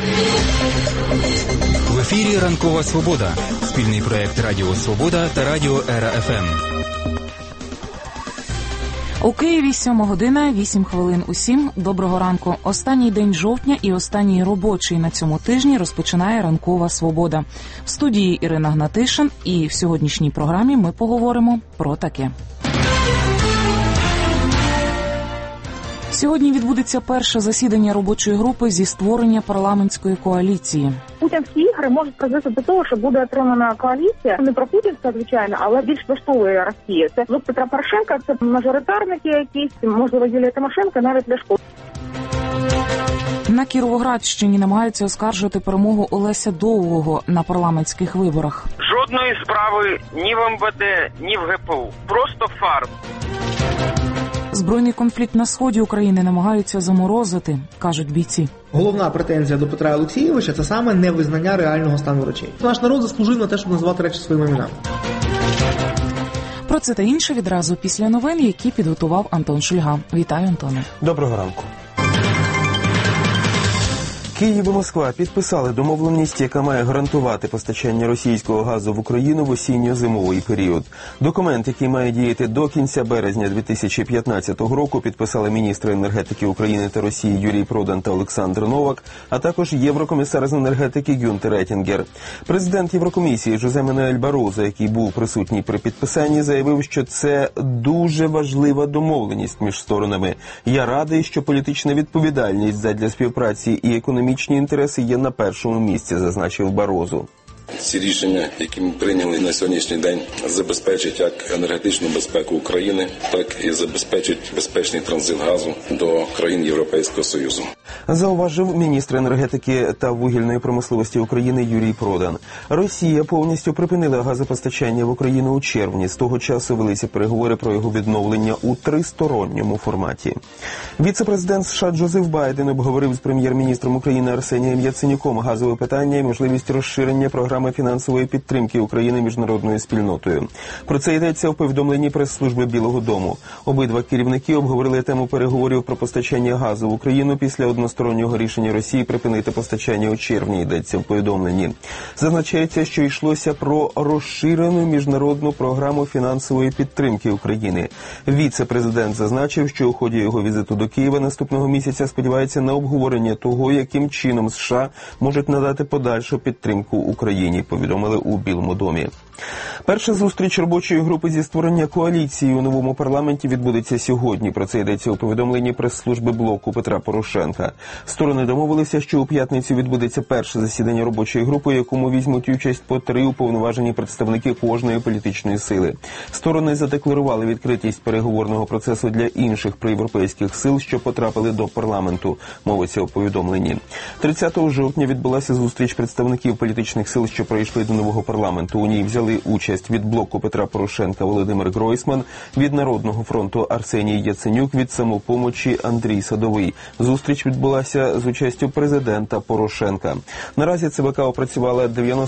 В ефірі «Ранкова Свобода» – спільний проєкт Радіо Свобода та Радіо Ера ФМ. У Києві 7 година, 8 хвилин усім. Доброго ранку. Останній день жовтня і останній робочий на цьому тижні розпочинає «Ранкова Свобода». В студії Ірина Гнатишин, і в сьогоднішній програмі ми поговоримо про таке. Сьогодні відбудеться перше засідання робочої групи зі створення парламентської коаліції. Путінські ігри можуть призвести до того, що буде отримана коаліція. Не про путінська, звичайно, але більш влаштовує Росія. Це «Блок Петра Порошенка», це мажоритарники якісь, можливо, Юлія Тимошенко, навіть Ляшко. На Кіровоградщині намагаються оскаржити перемогу Олеся Довгого на парламентських виборах. Жодної справи ні в МВД, ні в ГПУ. Просто фарс. Збройний конфлікт на сході України намагаються заморозити, кажуть бійці. Головна претензія до Петра Олексійовича – це саме невизнання реального стану речей. Наш народ заслужив на те, щоб називати речі своїми іменами. Про це та інше відразу після новин, які підготував Антон Шульга. Вітаю, Антоне. Доброго ранку. Київ і Москва підписали домовленість, яка має гарантувати постачання російського газу в Україну в осінньо-зимовий період. Документ, який має діяти до кінця березня 2015 року, підписали міністри енергетики України та Росії Юрій Продан та Олександр Новак, а також єврокомісар з енергетики Гюнтер Етінгер. Президент Єврокомісії Жозе Мануель Барозо, який був присутній при підписанні, заявив, що це дуже важлива домовленість між сторонами. Я радий, що політична відповідальність задля співпраці і економічні інтереси є на першому місці, зазначив Барозо. Ці рішення, які ми прийняли на сьогоднішній день, забезпечать як енергетичну безпеку України, так і забезпечать безпечний транзит газу до країн Європейського Союзу. Зауважив міністр енергетики та вугільної промисловості України Юрій Продан. Росія повністю припинила газопостачання в Україну у червні. З того часу велися переговори про його відновлення у тристоронньому форматі. Віце-президент США Джозеф Байден обговорив з прем'єр-міністром України Арсенієм Яценюком газове питання і можливість розширення програми фінансової підтримки України міжнародною спільнотою. Про це йдеться у повідомленні прес-служби Білого дому. Обидва керівники обговорили тему переговорів про постачання газу в Україну після одностороннього рішення Росії припинити постачання у червні, йдеться в повідомленні. Зазначається, що йшлося про розширену міжнародну програму фінансової підтримки України. Віце-президент зазначив, що у ході його візиту до Києва наступного місяця сподівається на обговорення того, яким чином США можуть надати подальшу підтримку Україні, повідомили у Білому домі. Перша зустріч робочої групи зі створення коаліції у новому парламенті відбудеться сьогодні. Про це йдеться у повідомленні прес-служби блоку Петра Порошенка. Сторони домовилися, що у п'ятницю відбудеться перше засідання робочої групи, у якому візьмуть участь по 3 уповноважені представники кожної політичної сили. Сторони задекларували відкритість переговорного процесу для інших проєвропейських сил, що потрапили до парламенту, мовиться у повідомленні. 30 жовтня відбулася зустріч представників політичних сил, що прийшли до нового парламенту. У ній взяли участь від блоку Петра Порошенка Володимир Гройсман, від Народного фронту Арсеній Яценюк, від Самопомочі Андрій Садовий. Зустріч відбулася з участю президента Порошенка. Наразі ЦВК опрацювала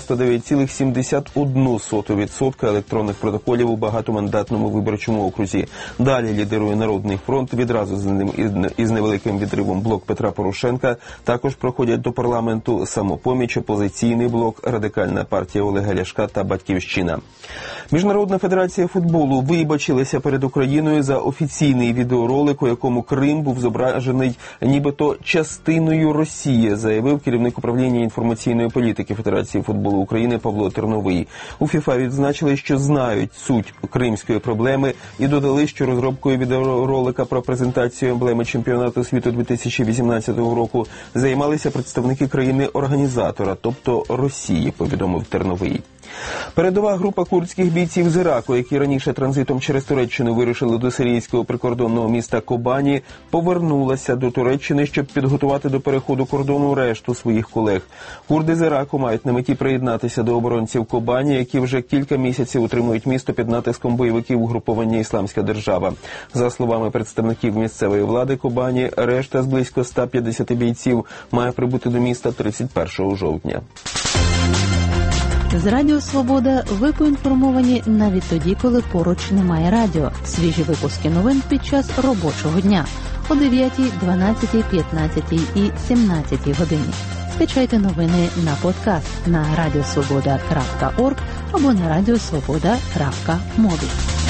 99,71% електронних протоколів у багатомандатному виборчому окрузі. Далі лідирує Народний фронт, відразу з ним із невеликим відривом блок Петра Порошенка. Також проходять до парламенту Самопоміч, Опозиційний блок, Радикальна партія Олега Ляшка та Батьківщина. Міжнародна федерація футболу вибачилася перед Україною за офіційний відеоролик, у якому Крим був зображений нібито частиною Росії, заявив керівник управління інформаційної політики Федерації футболу України Павло Терновий. У ФІФА відзначили, що знають суть кримської проблеми і додали, що розробкою відеоролика про презентацію емблеми чемпіонату світу 2018 року займалися представники країни-організатора, тобто Росії, повідомив Терновий. Передова група курдських бійців з Іраку, які раніше транзитом через Туреччину вирушили до сирійського прикордонного міста Кобані, повернулася до Туреччини, щоб підготувати до переходу кордону решту своїх колег. Курди з Іраку мають на меті приєднатися до оборонців Кобані, які вже кілька місяців утримують місто під натиском бойовиків угруповання «Ісламська держава». За словами представників місцевої влади Кобані, решта з близько 150 бійців має прибути до міста 31 жовтня. З Радіо Свобода ви поінформовані навіть тоді, коли поруч немає радіо. Свіжі випуски новин під час робочого дня о 9, 12, 15 і 17 годині. Скачайте новини на подкаст на radiosvoboda.org або на radiosvoboda.mobi.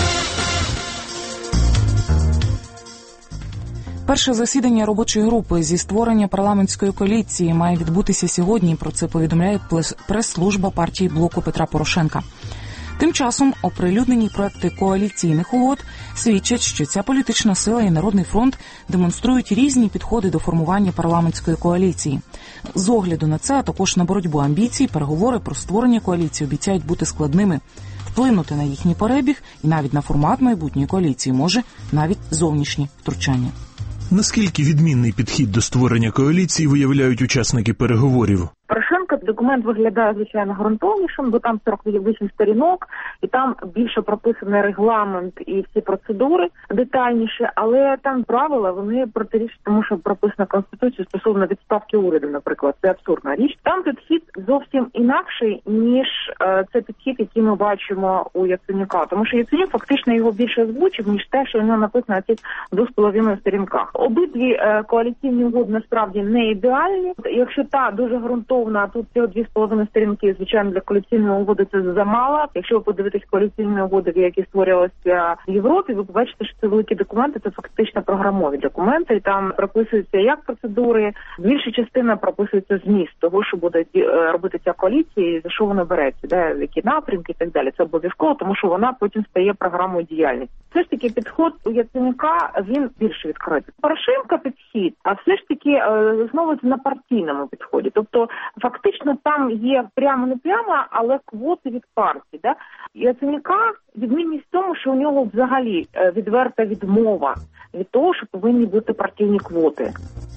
Перше засідання робочої групи зі створення парламентської коаліції має відбутися сьогодні. Про це повідомляє прес-служба партії блоку Петра Порошенка. Тим часом оприлюднені проекти коаліційних угод свідчать, що ця політична сила і Народний фронт демонструють різні підходи до формування парламентської коаліції. З огляду на це, а також на боротьбу амбіцій, переговори про створення коаліції обіцяють бути складними. Вплинути на їхній перебіг і навіть на формат майбутньої коаліції може навіть зовнішнє втручання. Наскільки відмінний підхід до створення коаліції виявляють учасники переговорів? Порошенка документ виглядає, звичайно, ґрунтовнішим, бо там 48 сторінок, і там більше прописаний регламент і всі процедури детальніше, але там правила, вони протирічать тому, що прописано Конституцією стосовно відставки уряду, наприклад. Це абсурдна річ. Там підхід зовсім інакший, ніж це підхід, який ми бачимо у Яценюка. Тому що Яценюк фактично його більше озвучив, ніж те, що у нього написано на цих 2,5 сторінках. Обидві коаліційні угоди насправді не ідеальні. Якщо та дуже ґрунтовна, а тут цього 2,5 сторінки, звичайно, для коаліційної угоди це замало. Якщо ви подивитесь коаліційні угоди, які створювалися в Європі, ви побачите, що це великі документи, це фактично програмові документи, і там прописуються як процедури, більша частина прописується зміст того, що буде робити ця коаліція, і за що вона береться, де які напрямки і так далі. Це обов'язково, тому що вона потім стає програмою діяльності. Все ж таки підход у Яценюка, він більш відкритий. Порошенка підхід, а все ж таки знову на партійному підході. Тобто фактично там є прямо не прямо, але квоти від партії. Да? Яценюка відмінність в тому, що у нього взагалі відверта відмова від того, що повинні бути партійні квоти.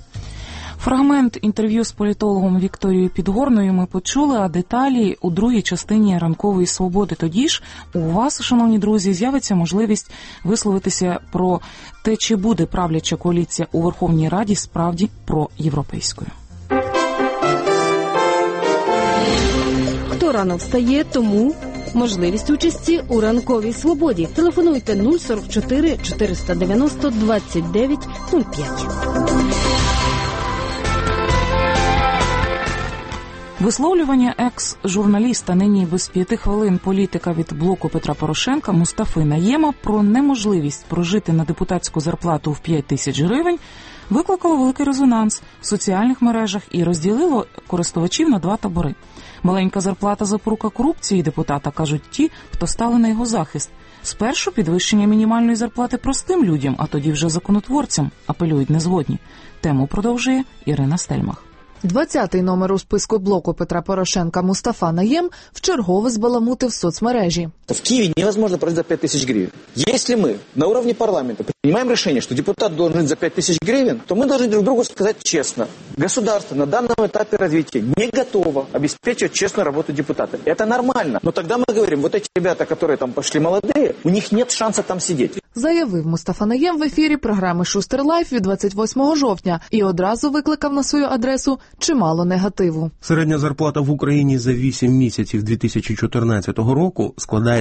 Фрагмент інтерв'ю з політологом Вікторією Підгорною ми почули, а деталі у другій частині «Ранкової свободи». Тоді ж у вас, шановні друзі, з'явиться можливість висловитися про те, чи буде правляча коаліція у Верховній Раді справді проєвропейською. Хто рано встає, тому можливість участі у «Ранковій свободі». Телефонуйте 044 490 29 05. Висловлювання екс-журналіста, нині без 5 хвилин політика від блоку Петра Порошенка Мустафи Наєма про неможливість прожити на депутатську зарплату в 5 тисяч гривень викликало великий резонанс в соціальних мережах і розділило користувачів на два табори. Маленька зарплата – запорука корупції депутата, кажуть ті, хто стали на його захист. Спершу підвищення мінімальної зарплати простим людям, а тоді вже законотворцям, апелюють незгодні. Тему продовжує Ірина Стельмах. 20-й номер у списку блоку Петра Порошенка Мустафа Наєм вчергове збаламутив соцмережі. В Киеве невозможно прожить за 5 тысяч гривен. Если мы на уровне парламента принимаем решение, что депутат должен жить за 5 тысяч гривен, то мы должны друг другу сказать честно. Государство на данном этапе развития не готово обеспечивать честную работу депутата. Это нормально. Но тогда мы говорим, вот эти ребята, которые там пошли молодые, у них нет шанса там сидеть. Заявив Мустафа Наєм в ефірі програми «Шустер Лайф» від 28 жовтня і одразу викликав на свою адресу чимало негативу. Середня зарплата в Україні за 8 місяців 2014 року складає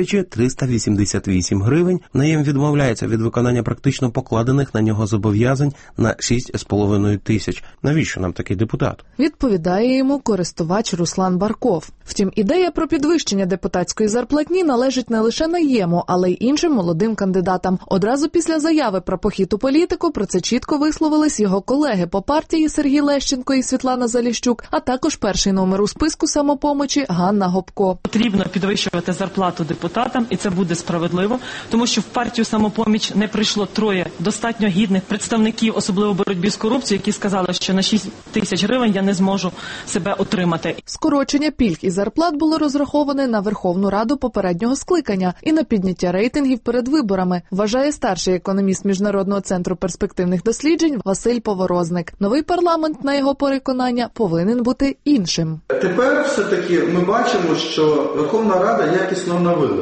3388 гривень. Наєм відмовляється від виконання практично покладених на нього зобов'язань на 6,5 тисяч. Навіщо нам такий депутат? Відповідає йому користувач Руслан Барков. Втім, ідея про підвищення депутатської зарплатні належить не лише Наєму, але й іншим молодим кандидатам. Одразу після заяви про похід у політику про це чітко висловились його колеги по партії Сергій Лещенко і Світлана Заліщук, а також перший номер у списку «Самопомочі» Ганна Гопко. Потрібно підвищувати зарплату депутатам, і це буде справедливо, тому що в партію «Самопоміч» не прийшло 3 достатньо гідних представників, особливо боротьбі з корупцією, які сказали, що на 6 тисяч гривень я не зможу себе отримати. Скорочення пільг і зарплат було розраховане на Верховну Раду попереднього скликання і на підняття рейтингів перед виборами, вважає старший економіст Міжнародного центру перспективних досліджень Василь Поворозник. Новий парламент, на його переконання, повинен бути іншим. Тепер все-таки ми бачимо, що Верховна Рада якісно оновилась.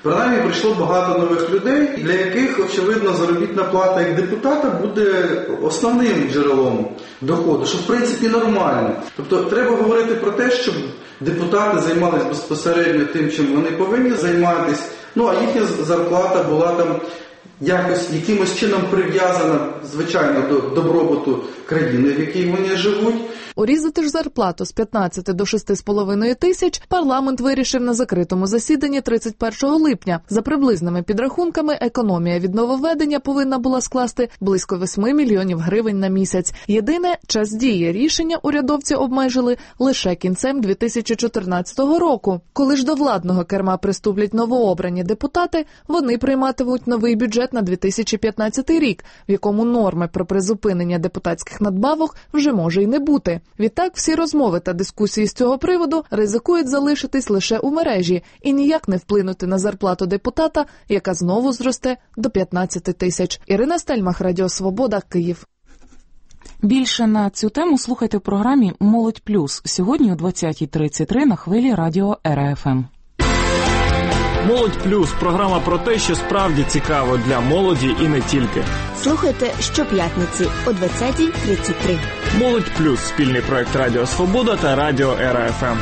Принаймні прийшло багато нових людей, для яких, очевидно, заробітна плата як депутата буде основним джерелом доходу, що в принципі нормально. Тобто треба говорити про те, щоб депутати займалися безпосередньо тим, чим вони повинні займатися, а їхня зарплата була там якимось чином прив'язана, звичайно, до добробуту країни, в якій вони живуть. Урізати ж зарплату з 15 до 6,5 тисяч парламент вирішив на закритому засіданні 31 липня. За приблизними підрахунками, економія від нововведення повинна була скласти близько 8 мільйонів гривень на місяць. Єдине, час дії рішення урядовці обмежили лише кінцем 2014 року. Коли ж до владного керма приступлять новообрані депутати, вони прийматимуть новий бюджет на 2015 рік, в якому норми про призупинення депутатських надбавок вже може й не бути. Відтак, всі розмови та дискусії з цього приводу ризикують залишитись лише у мережі і ніяк не вплинути на зарплату депутата, яка знову зросте до 15 тисяч. Ірина Стельмах, Радіо Свобода, Київ. Більше на цю тему слухайте в програмі «Молодь плюс» сьогодні о 20:33 на хвилі Радіо РФМ. «Молодь плюс» – програма про те, що справді цікаво для молоді і не тільки. Слухайте щоп'ятниці о 20:33. «Молодь плюс» – спільний проект Радіо Свобода та Радіо РФМ.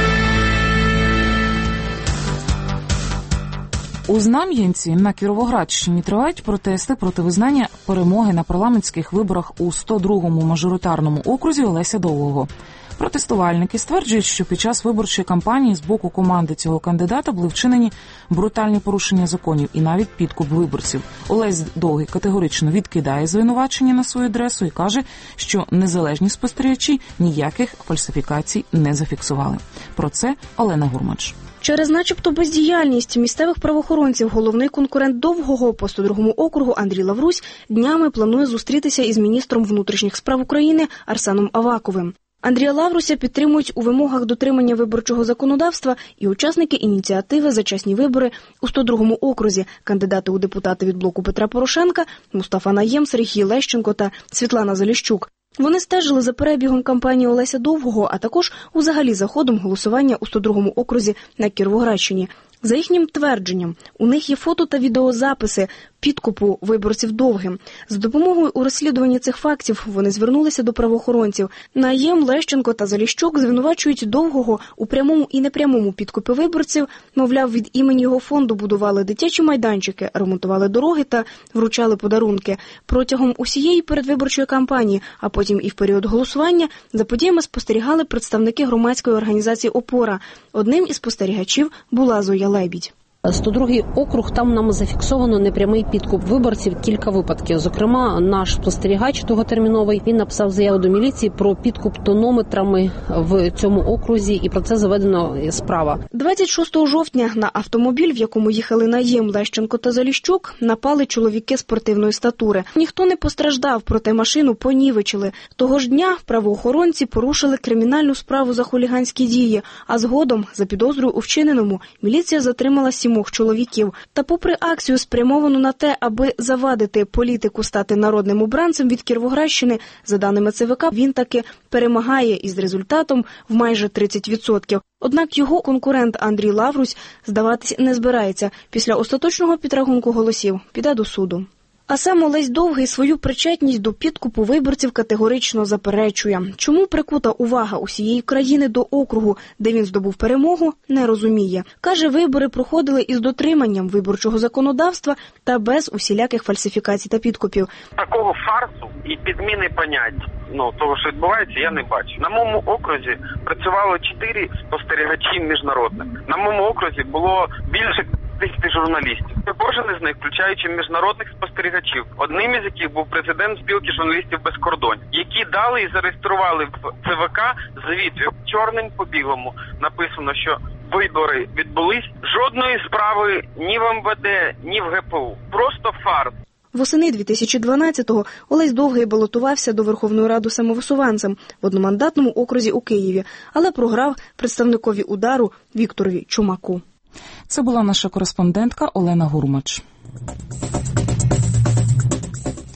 У Знам'янці на Кіровоградщині тривають протести проти визнання перемоги на парламентських виборах у 102-му мажоритарному окрузі Олеся Довгого. Протестувальники стверджують, що під час виборчої кампанії з боку команди цього кандидата були вчинені брутальні порушення законів і навіть підкуп виборців. Олесь Довгий категорично відкидає звинувачення на свою адресу і каже, що незалежні спостерігачі ніяких фальсифікацій не зафіксували. Про це Олена Гурмач. Через начебто бездіяльність місцевих правоохоронців головний конкурент Довгого по 102-му округу Андрій Лаврусь днями планує зустрітися із міністром внутрішніх справ України Арсеном Аваковим. Андрія Лавруся підтримують у вимогах дотримання виборчого законодавства і учасники ініціативи «За чесні вибори» у 102-му окрузі, кандидати у депутати від блоку Петра Порошенка Мустафа Наєм, Сергій Лещенко та Світлана Заліщук. Вони стежили за перебігом кампанії Олеся Довгого, а також взагалі за ходом голосування у 102-му окрузі на Кіровоградщині. За їхнім твердженням, у них є фото та відеозаписи підкупу виборців Довгим. За допомогою у розслідуванні цих фактів вони звернулися до правоохоронців. Наєм, Лещенко та Заліщук звинувачують Довгого у прямому і непрямому підкупі виборців. Мовляв, від імені його фонду будували дитячі майданчики, ремонтували дороги та вручали подарунки. Протягом усієї передвиборчої кампанії, а потім і в період голосування, за подіями спостерігали представники громадської організації «Опора». Одним із спостерігачів була Зоя Лебідь. 102-й округ, там нам зафіксовано непрямий підкуп виборців, кілька випадків. Зокрема, наш спостерігач довготерміновий, він написав заяву до міліції про підкуп тонометрами в цьому окрузі, і про це заведено справа. 26 жовтня на автомобіль, в якому їхали Наєм, Лещенко та Заліщук, напали чоловіки спортивної статури. Ніхто не постраждав, проте машину понівечили. Того ж дня правоохоронці порушили кримінальну справу за хуліганські дії, а згодом, за підозрою у вчиненому, міліція затримала 7 чоловіків. Та попри акцію, спрямовану на те, аби завадити політику стати народним обранцем від Кіровоградщини, за даними ЦВК, він таки перемагає із результатом в майже 30%. Однак його конкурент Андрій Лаврусь здаватись не збирається. Після остаточного підрахунку голосів піде до суду. А сам Олесь Довгий свою причетність до підкупу виборців категорично заперечує. Чому прикута увага усієї країни до округу, де він здобув перемогу, не розуміє. Каже, вибори проходили із дотриманням виборчого законодавства та без усіляких фальсифікацій та підкупів. Такого фарсу і підміни понять, того, що відбувається, я не бачу. На моєму окрузі працювало 4 спостерігачі міжнародних. На моєму окрузі було більше 10 журналістів. Кожен із них, включаючи міжнародних спостерігачів, одним із яких був президент спілки журналістів без кордонів, які дали і зареєстрували в ЦВК звіт. Чорним по білому написано, що вибори відбулись. Жодної справи ні в МВД, ні в ГПУ. Просто фарс. Восени 2012-го Олесь Довгий балотувався до Верховної Ради самовисуванцем в одномандатному окрузі у Києві, але програв представникові «Удару» Вікторові Чумаку. Це була наша кореспондентка Олена Гурмач. З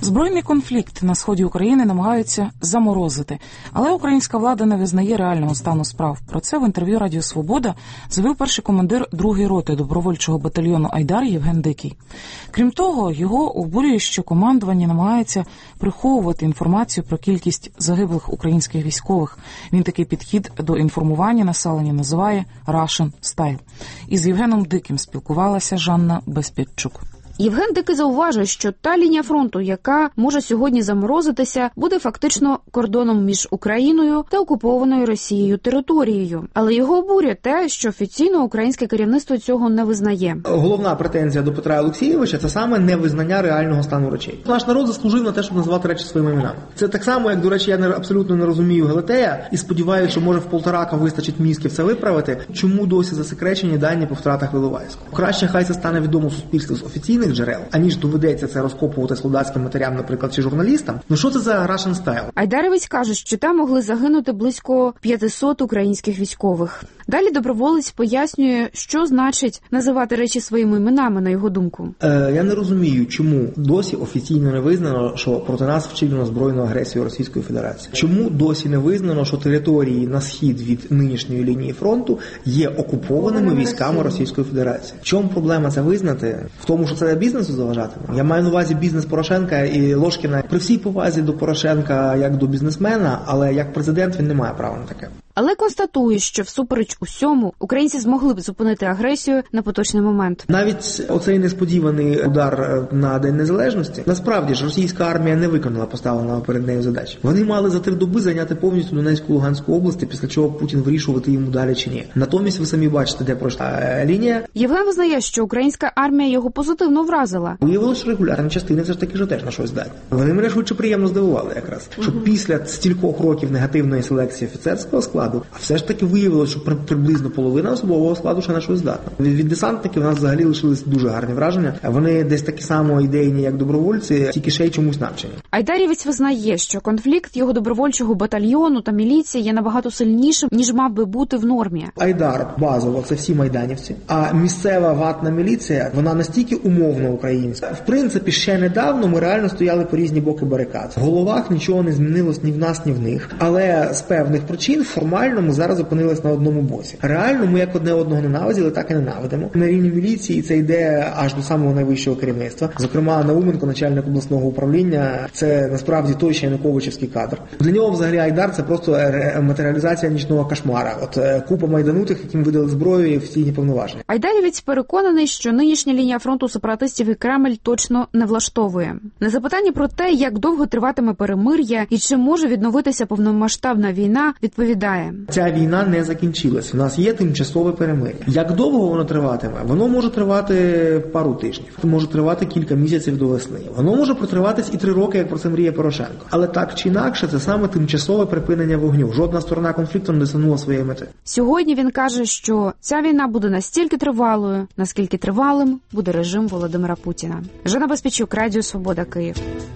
Збройний конфлікт на сході України намагаються заморозити, але українська влада не визнає реального стану справ. Про це в інтерв'ю Радіо Свобода заявив перший командир 2-ї роти добровольчого батальйону «Айдар» Євген Дикий. Крім того, його обурює, що командування намагається приховувати інформацію про кількість загиблих українських військових. Він такий підхід до інформування населення називає «Russian Style». Із Євгеном Диким спілкувалася Жанна Безпєтчук. Євген Дикий зауважує, що та лінія фронту, яка може сьогодні заморозитися, буде фактично кордоном між Україною та окупованою Росією територією. Але його обурює те, що офіційно українське керівництво цього не визнає. Головна претензія до Петра Олексійовича – це саме невизнання реального стану речей. Наш народ заслужив на те, щоб назвати речі своїми іменами. Це так само, як, до речі, я абсолютно не розумію Гелетея і сподіваюся, що може в Полторака вистачить мізків це виправити, чому досі засекречені дані по втратах в Іловайську. Краще хай це стане відомо суспільству з офіційних джерел, аніж доведеться це розкопувати солдатським матерям, наприклад, чи журналістам. Ну що це за Russian Style? Айдаровець каже, що там могли загинути близько 500 українських військових. Далі доброволець пояснює, що значить називати речі своїми іменами, на його думку. Я не розумію, чому досі офіційно не визнано, що проти нас вчинено збройну агресію Російської Федерації. Чому досі не визнано, що території на схід від нинішньої лінії фронту є окупованими військами Російської Федерації. В чому проблема це визнати? В тому, що це бізнесу заважатиме? Я маю на увазі бізнес Порошенка і Ложкіна. При всій повазі до Порошенка як до бізнесмена, але як президент він не має права на таке. Але констатує, що всупереч усьому українці змогли б зупинити агресію на поточний момент. Навіть оцей несподіваний удар на День Незалежності, насправді ж російська армія не виконала поставленого перед нею задачі. Вони мали за 3 доби зайняти повністю Донецьку, Луганську області, після чого Путін вирішувати йому далі чи ні. Натомість ви самі бачите, де пройшла лінія. Євген визнає, що українська армія його позитивно вразила. Виявилося, що регулярні частини все ж таки теж на щось здатні. Вони мене швидше приємно здивували якраз. Що після стількох років негативної селекції офіцерського складу, а все ж таки виявилося, що приблизно половина особового складу ще на щось здатна. Від десантників у нас взагалі лишились дуже гарні враження. Вони десь такі само ідейні, як добровольці, тільки ще й чомусь навчені. Айдарівець визнає, що конфлікт його добровольчого батальйону та міліції є набагато сильнішим, ніж мав би бути в нормі. Айдар базово це всі майданівці, а місцева ватна міліція, вона настільки умовно українська. В принципі, ще недавно ми реально стояли по різні боки барикад. В головах нічого не змінилось ні в нас, ні в них, але з певних причин формально ми зараз опинились на одному боці. Реально ми як одне одного ненавиділи, так і ненавидимо. На рівні міліції це йде аж до самого найвищого керівництва. Зокрема, Науменко, начальник обласного управління, це насправді той ще януковичівський кадр. Для нього взагалі Айдар це просто матеріалізація нічного кошмара. От купа майданутих, яким видали зброю і офіційні повноваження. Айдарівець переконаний, що нинішня лінія фронту сепаратистів і Кремль точно не влаштовує. На запитання про те, як довго триватиме перемир'я і чи може відновитися повномасштабна війна, відповідає: ця війна не закінчилась. У нас є тимчасове перемир'я. Як довго воно триватиме? Воно може тривати пару тижнів. Може тривати кілька місяців до весни. Воно може протриватись і 3 роки, як про це мріє Порошенко. Але так чи інакше, це саме тимчасове припинення вогню. Жодна сторона конфлікту не досягнула своєї мети. Сьогодні він каже, що ця війна буде настільки тривалою, наскільки тривалим буде режим Володимира Путіна. Жанна Безпєтчук, Радіо Свобода, Київ.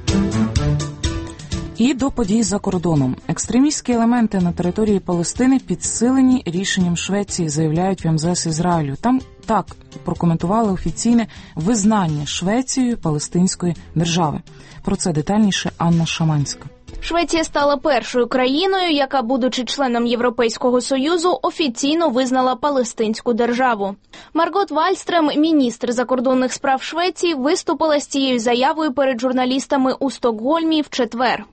І до подій за кордоном. Екстремістські елементи на території Палестини підсилені рішенням Швеції, заявляють в МЗС Ізраїлю. Там так прокоментували офіційне визнання Швецією палестинської держави. Про це детальніше Анна Шаманська. Швеція стала першою країною, яка, будучи членом Європейського Союзу, офіційно визнала палестинську державу. Маргот Вальстрем, міністр закордонних справ Швеції, виступила з цією заявою перед журналістами у Стокгольмі в четвер.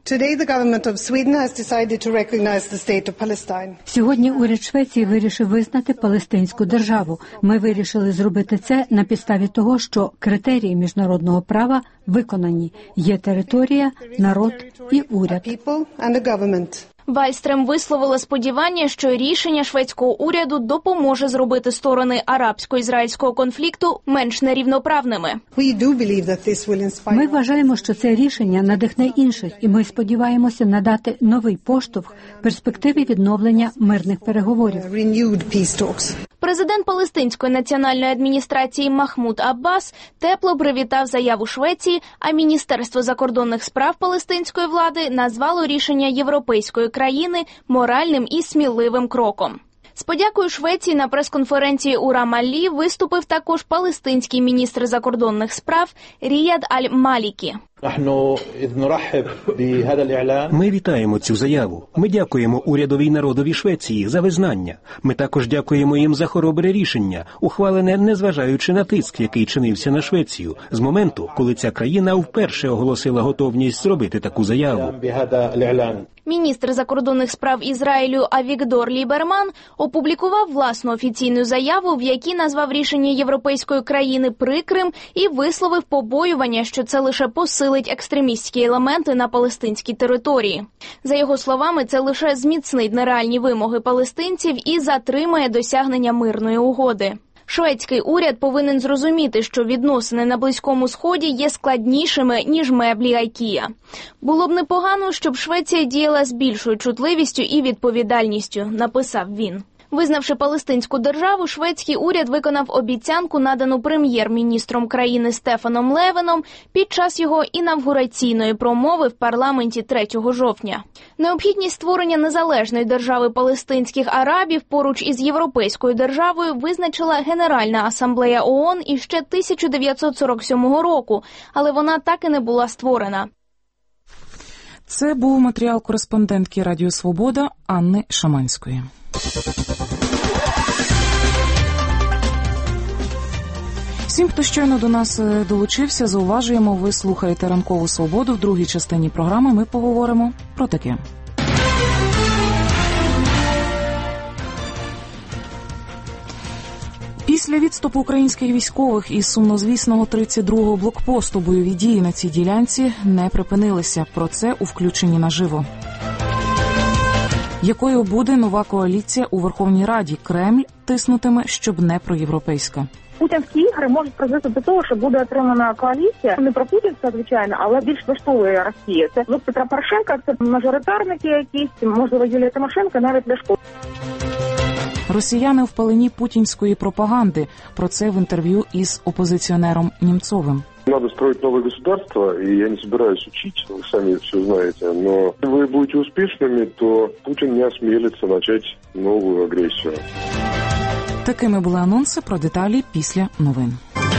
Сьогодні уряд Швеції вирішив визнати палестинську державу. Ми вирішили зробити це на підставі того, що критерії міжнародного права виконані. Є територія, народ і уряд. Вальстрем висловила сподівання, що рішення шведського уряду допоможе зробити сторони арабсько-ізраїльського конфлікту менш нерівноправними. Ми вважаємо, що це рішення надихне інших, і ми сподіваємося надати новий поштовх перспективі відновлення мирних переговорів. Президент Палестинської національної адміністрації Махмуд Аббас тепло привітав заяву Швеції, а Міністерство закордонних справ палестинської влади назвало рішення європейської країни моральним і сміливим кроком. З подякою Швеції на прес-конференції у Рамаллі виступив також палестинський міністр закордонних справ Ріяд Аль-Малікі. Ми вітаємо цю заяву. Ми дякуємо урядові й народові Швеції за визнання. Ми також дякуємо їм за хоробре рішення, ухвалене незважаючи на тиск, який чинився на Швецію, з моменту, коли ця країна вперше оголосила готовність зробити таку заяву. Міністр закордонних справ Ізраїлю Авігдор Ліберман опублікував власну офіційну заяву, в якій назвав рішення європейської країни прикрим і висловив побоювання, що це лише посилить екстремістські елементи на палестинській території. За його словами, це лише зміцнить нереальні вимоги палестинців і затримає досягнення мирної угоди. Шведський уряд повинен зрозуміти, що відносини на Близькому Сході є складнішими, ніж меблі IKEA. Було б непогано, щоб Швеція діяла з більшою чутливістю і відповідальністю, написав він. Визнавши палестинську державу, шведський уряд виконав обіцянку, надану прем'єр-міністром країни Стефаном Левеном під час його інавгураційної промови в парламенті 3 жовтня. Необхідність створення незалежної держави палестинських арабів поруч із європейською державою визначила Генеральна асамблея ООН іще 1947 року, але вона так і не була створена. Це був матеріал кореспондентки Радіо Свобода Анни Шаманської. Всім, хто щойно до нас долучився, зауважуємо, ви слухаєте «Ранкову свободу». В другій частині програми ми поговоримо про таке. Після відступу українських військових із сумнозвісного 32-го блокпосту бойові дії на цій ділянці не припинилися. Про це у включенні наживо. Якою буде нова коаліція у Верховній Раді? Кремль тиснутиме, щоб не проєвропейська. Путінські ігри можуть призвести до того, що буде отримана коаліція, не про Путінська, звичайно, але більш влаштовує Росія. Це блок Петра Порошенка, це мажоритарники якісь, можливо, Юлія Тимошенко, навіть Ляшко. Росіяни в паленні путінської пропаганди. Про це в інтерв'ю із опозиціонером Німцовим. Надо строить новое государство, и я не собираюсь учить, вы сами все знаете, но если вы будете успешными, то Путин не осмелится начать новую агрессию. Такими були анонси, про деталі після новин.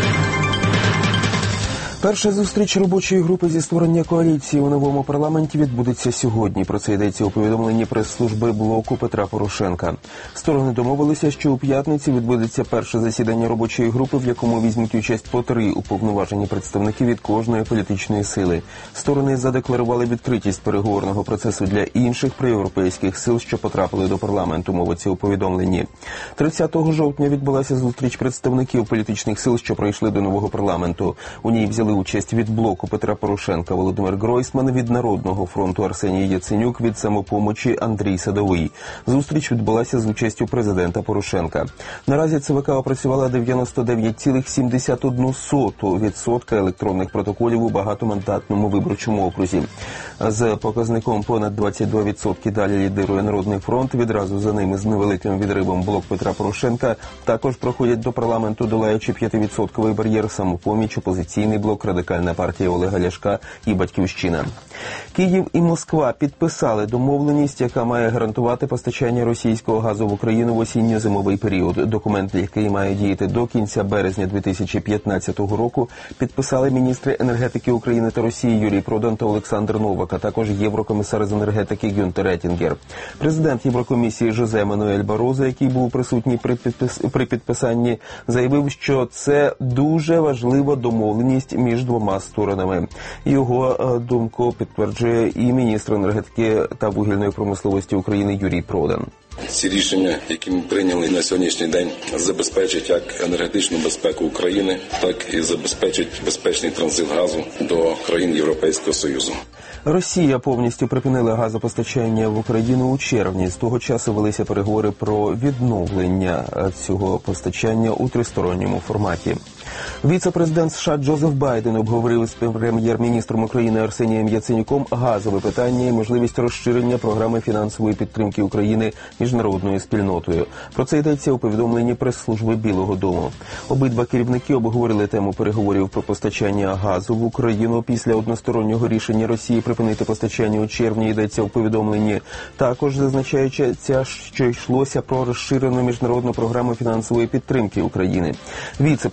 Перша зустріч робочої групи зі створення коаліції у новому парламенті відбудеться сьогодні. Про це йдеться у повідомленні прес-служби блоку Петра Порошенка. Сторони домовилися, що у п'ятницю відбудеться перше засідання робочої групи, в якому візьмуть участь по 3 уповноважені представники від кожної політичної сили. Сторони задекларували відкритість переговорного процесу для інших проєвропейських сил, що потрапили до парламенту, мовиться у повідомленні. 30 жовтня відбулася зустріч представників політичних сил, що прийшли до нового парламенту. У ній взяли участь від блоку Петра Порошенка Володимир Гройсман, від Народного фронту Арсеній Яценюк, від Самопомочі Андрій Садовий. Зустріч відбулася з участю президента Порошенка. Наразі ЦВК опрацювала 99,71% електронних протоколів у багатомандатному виборчому окрузі. З показником понад 22% далі лідирує Народний фронт, відразу за ними з невеликим відривом блок Петра Порошенка. Також проходять до парламенту, долаючи 5% бар'єр, Самопоміч, опозиційний блок, Радикальна партія Олега Ляшка і Батьківщина. Київ і Москва підписали домовленість, яка має гарантувати постачання російського газу в Україну в осінньо-зимовий період. Документ, який має діяти до кінця березня 2015 року, підписали міністри енергетики України та Росії Юрій Продан та Олександр Новак, а також єврокомісар з енергетики Гюнтер Етінгер. Президент Єврокомісії Жозе Мануель Барозо, який був присутній при підписанні, заявив, що це дуже важлива домовленість між двома сторонами. Його думку підтверджує і міністр енергетики та вугільної промисловості України Юрій Продан. Ці рішення, які ми прийняли на сьогоднішній день, забезпечать як енергетичну безпеку України, так і забезпечать безпечний транзит газу до країн Європейського Союзу. Росія повністю припинила газопостачання в Україну у червні. З того часу велися переговори про відновлення цього постачання у тристоронньому форматі. Віце-президент США Джозеф Байден обговорив з прем'єр-міністром України Арсенієм Яценюком газове питання і можливість розширення програми фінансової підтримки України міжнародною спільнотою. Про це йдеться у повідомленні прес-служби Білого дому. Обидва керівники обговорили тему переговорів про постачання газу в Україну після одностороннього рішення Росії припинити постачання у червні, йдеться у повідомленні. Також зазначається, що йшлося про розширену міжнародну програму фінансової підтримки України. Віце-президент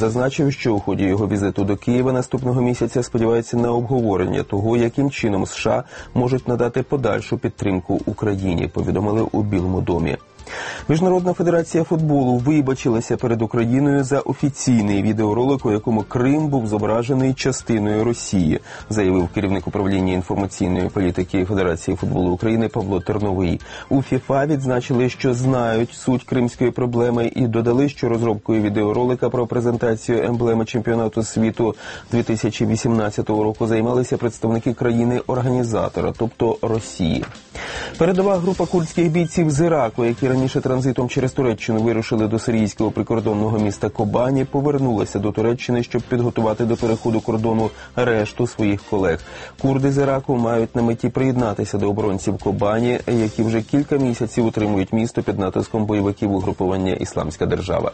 зазначив, що у ході його візиту до Києва наступного місяця сподівається на обговорення того, яким чином США можуть надати подальшу підтримку Україні, повідомили у Білому домі. Міжнародна федерація футболу вибачилася перед Україною за офіційний відеоролик, у якому Крим був зображений частиною Росії, заявив керівник управління інформаційної політики Федерації футболу України Павло Терновий. У ФІФА відзначили, що знають суть кримської проблеми і додали, що розробкою відеоролика про презентацію емблеми чемпіонату світу 2018 року займалися представники країни-організатора, тобто Росії. Передова група курдських бійців з Іраку, які раніше транзитом через Туреччину вирушили до сирійського прикордонного міста Кобані, повернулася до Туреччини, щоб підготувати до переходу кордону решту своїх колег. Курди з Іраку мають на меті приєднатися до оборонців Кобані, які вже кілька місяців утримують місто під натиском бойовиків угрупування «Ісламська держава».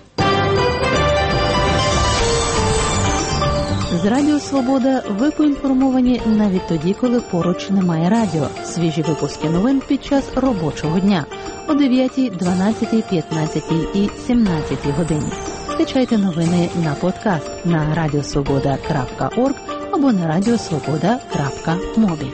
З Радіо Свобода ви поінформовані навіть тоді, коли поруч немає радіо. Свіжі випуски новин під час робочого дня о 9, 12, 15 і 17 годині. Скачайте новини на подкаст на radiosvoboda.org або на radiosvoboda.mobi.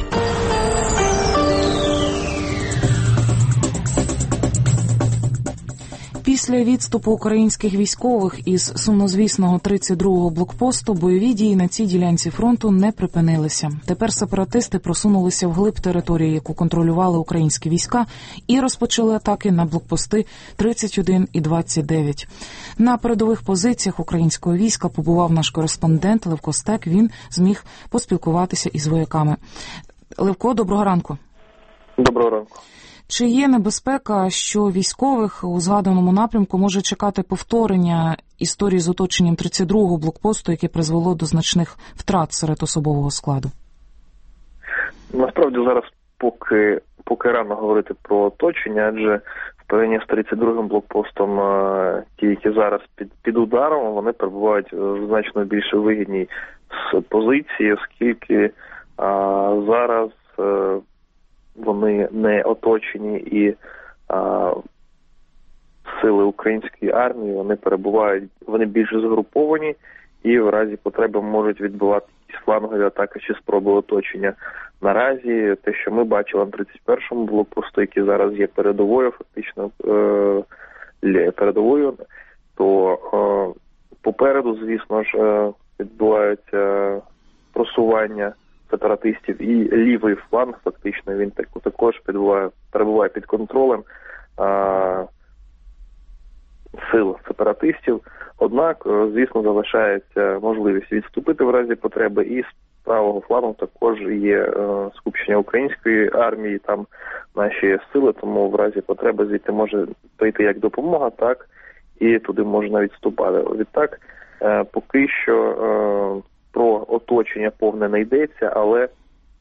Після відступу українських військових із сумнозвісного 32-го блокпосту бойові дії на цій ділянці фронту не припинилися. Тепер сепаратисти просунулися вглиб території, яку контролювали українські війська, і розпочали атаки на блокпости 31 і 29. На передових позиціях українського війська побував наш кореспондент Левко Стек. Він зміг поспілкуватися із вояками. Левко, доброго ранку. Доброго ранку. Чи є небезпека, що військових у згаданому напрямку може чекати повторення історії з оточенням 32-го блокпосту, яке призвело до значних втрат серед особового складу? Насправді зараз поки рано говорити про оточення, адже в порівнянні з 32-м блокпостом ті, які зараз під ударом, вони перебувають в значно більш вигідній позиції, оскільки зараз вони не оточені і сили української армії, вони більш згруповані і в разі потреби можуть відбивати якісь флангові атаки чи спроби оточення. Наразі те, що ми бачили на 31-му блокпосту, який зараз є передовою, фактично передовою, то попереду, звісно ж, відбуваються просування сепаратистів, і лівий фланг, фактично, він також перебуває під контролем сил сепаратистів. Однак, звісно, залишається можливість відступити в разі потреби, і з правого флангу також є скупчення української армії, там наші сили, тому в разі потреби звідти може прийти як допомога, так і туди можна відступати. Відтак, поки що про оточення повне не йдеться, але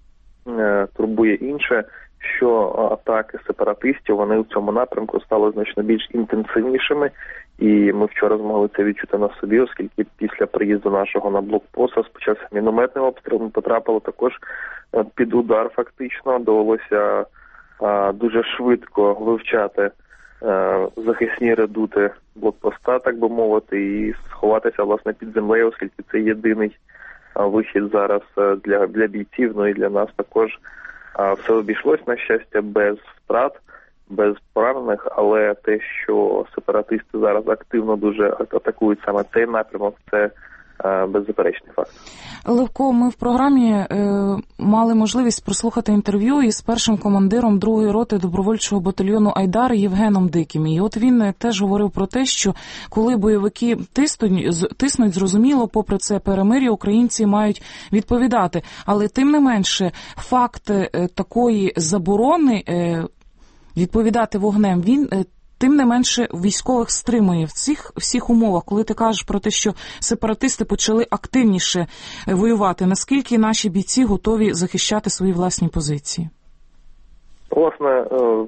турбує інше, що атаки сепаратистів, вони у цьому напрямку стали значно більш інтенсивнішими, і ми вчора змогли це відчути на собі, оскільки після приїзду нашого на блокпост розпочався мінометний обстріл, ми потрапили також під удар фактично, довелося дуже швидко вивчати захисні редути блокпоста, так би мовити, і сховатися, власне, під землею, оскільки це єдиний вихід зараз для бійців, ну і для нас також. Все обійшлось, на щастя, без втрат, без поранених, але те, що сепаратисти зараз активно дуже атакують саме цей напрямок, це беззаперечний факт. Левко, ми в програмі мали можливість прослухати інтерв'ю із першим командиром 2-ї роти добровольчого батальйону «Айдар» Євгеном Диким. І от він теж говорив про те, що коли бойовики тиснуть, зрозуміло, попри це перемир'я, українці мають відповідати. Але тим не менше, факт такої заборони відповідати вогнем, він тим не менше військових стримує в цих всіх умовах. Коли ти кажеш про те, що сепаратисти почали активніше воювати, наскільки наші бійці готові захищати свої власні позиції? Власне,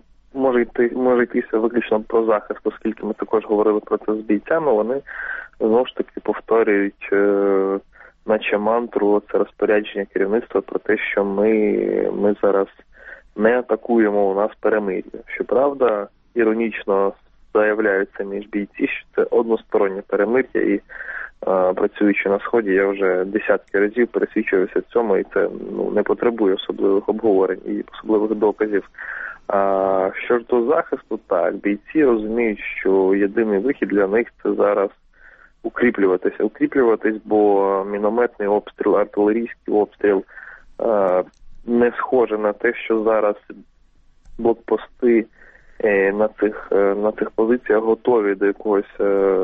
може йтися виключно про захист, оскільки ми також говорили про це з бійцями, вони знову ж таки повторюють наче мантру, це розпорядження керівництва про те, що ми зараз не атакуємо, у нас перемир'я. Щоправда, іронічно заявляють самі ж бійці, що це одностороннє перемир'я, і працюючи на Сході, я вже десятки разів пересвідчився в цьому, і це не потребує особливих обговорень і особливих доказів. Що ж до захисту, так, бійці розуміють, що єдиний вихід для них – це зараз укріплюватись, бо мінометний обстріл, артилерійський обстріл не схоже на те, що зараз блокпости на цих позиціях готові до якогось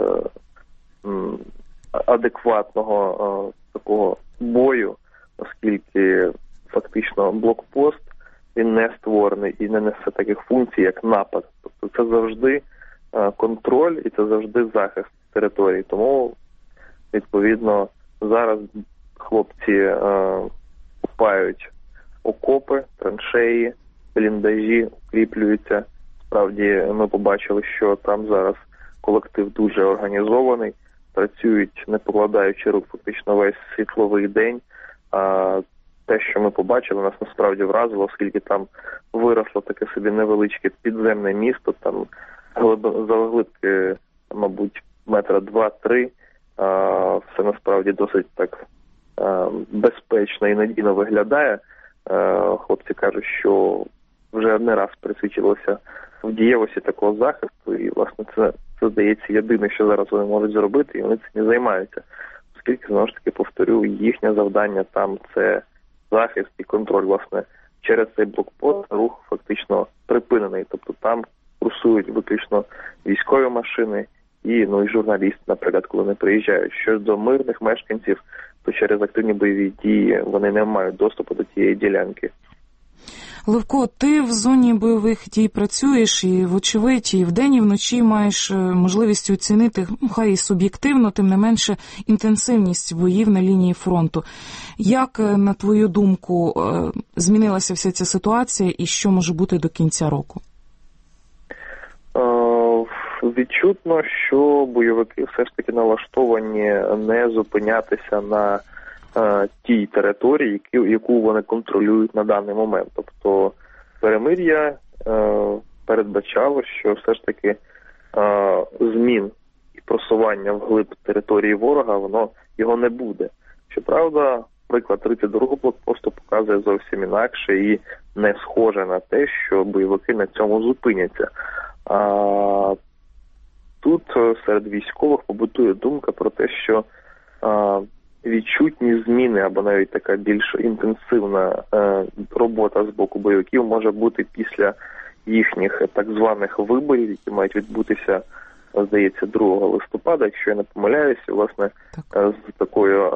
адекватного такого бою, оскільки фактично блокпост, він не створений і не несе таких функцій, як напад. Тобто це завжди контроль і це завжди захист території. Тому, відповідно, зараз хлопці купають окопи, траншеї, бліндажі, укріплюються. Справді, ми побачили, що там зараз колектив дуже організований, працюють, не покладаючи рук, фактично весь світловий день. Те, що ми побачили, нас насправді вразило, оскільки там виросло таке собі невеличке підземне місто, там завглибки, мабуть, 2-3 метри. Все насправді досить так безпечно і надійно виглядає. Хлопці кажуть, що вже не раз пересвідчилося в дієвості такого захисту, і, власне, це здається, єдине, що зараз вони можуть зробити, і вони цим не займаються. Оскільки, знову ж таки, повторю, їхнє завдання там – це захист і контроль, власне, через цей блокпост рух фактично припинений. Тобто там курсують виключно військові машини і журналісти, наприклад, коли вони приїжджають. Що до мирних мешканців, то через активні бойові дії вони не мають доступу до тієї ділянки. Левко, ти в зоні бойових дій працюєш і, вочевидь, і вдень, і вночі маєш можливість оцінити, хай і суб'єктивно, тим не менше, інтенсивність боїв на лінії фронту. Як, на твою думку, змінилася вся ця ситуація і що може бути до кінця року? Відчутно, що бойовики все ж таки налаштовані не зупинятися на тій території, яку вони контролюють на даний момент. Тобто перемир'я передбачало, що все ж таки змін і просування вглиб території ворога, його не буде. Щоправда, приклад 32-го блокпосту показує зовсім інакше і не схоже на те, що бойовики на цьому зупиняться. Тут серед військових побутує думка про те, що відчутні зміни або навіть така більш інтенсивна робота з боку бойовиків може бути після їхніх так званих виборів, які мають відбутися, здається, 2 листопада, якщо я не помиляюся, власне, з такою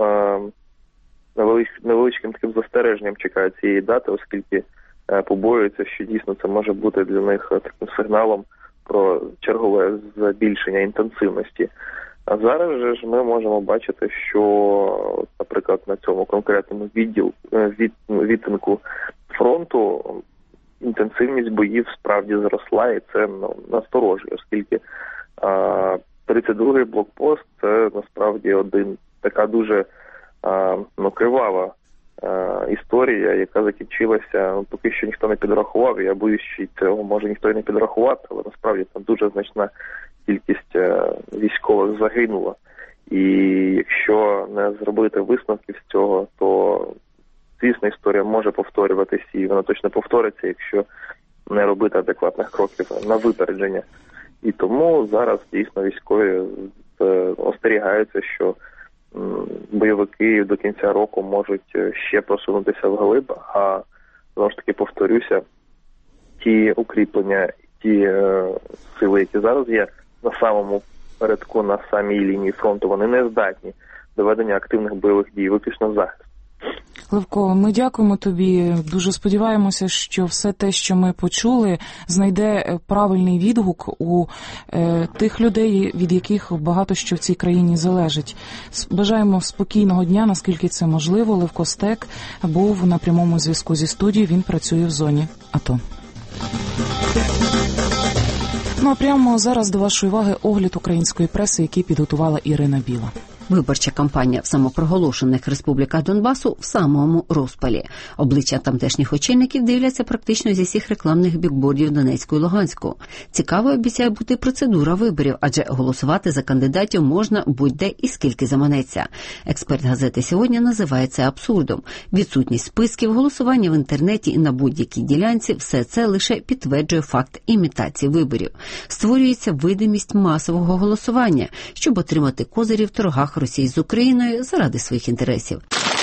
невеличким таким застереженням чекають цієї дати, оскільки побоюються, що дійсно це може бути для них таким сигналом про чергове збільшення інтенсивності. А зараз же ж ми можемо бачити, що, наприклад, на цьому конкретному відтинку фронту інтенсивність боїв справді зросла, і це насторожує, оскільки 32-й блокпост – це насправді така дуже кривава історія, яка закінчилася, поки що ніхто не підрахував, я боюсь, що цього може ніхто і не підрахувати, але насправді там дуже значна кількість військових загинула. І якщо не зробити висновків з цього, то, звісно, історія може повторюватися, і вона точно повториться, якщо не робити адекватних кроків на випередження. І тому зараз, дійсно, військові остерігаються, що бойовики до кінця року можуть ще просунутися вглиб, а, знову ж таки, повторюся, ті укріплення, ті сили, які зараз є на самому передку, на самій лінії фронту, вони не здатні до ведення активних бойових дій, виключно захист. Левко, ми дякуємо тобі. Дуже сподіваємося, що все те, що ми почули, знайде правильний відгук у тих людей, від яких багато що в цій країні залежить. Бажаємо спокійного дня, наскільки це можливо. Левко Стек був на прямому зв'язку зі студією, він працює в зоні АТО. Ну а прямо зараз до вашої уваги огляд української преси, який підготувала Ірина Біла. Виборча кампанія в самопроголошених республіках Донбасу в самому розпалі. Обличчя тамтешніх очільників дивляться практично зі всіх рекламних бікбордів Донецьку і Луганську. Цікаво обіцяє бути процедура виборів, адже голосувати за кандидатів можна будь-де і скільки заманеться. Експерт газети «Сьогодні» називає це абсурдом. Відсутність списків, голосування в інтернеті і на будь-якій ділянці – все це лише підтверджує факт імітації виборів. Створюється видимість масового голосування, щоб отримати козирі в торгах Росії з Україною заради своїх інтересів.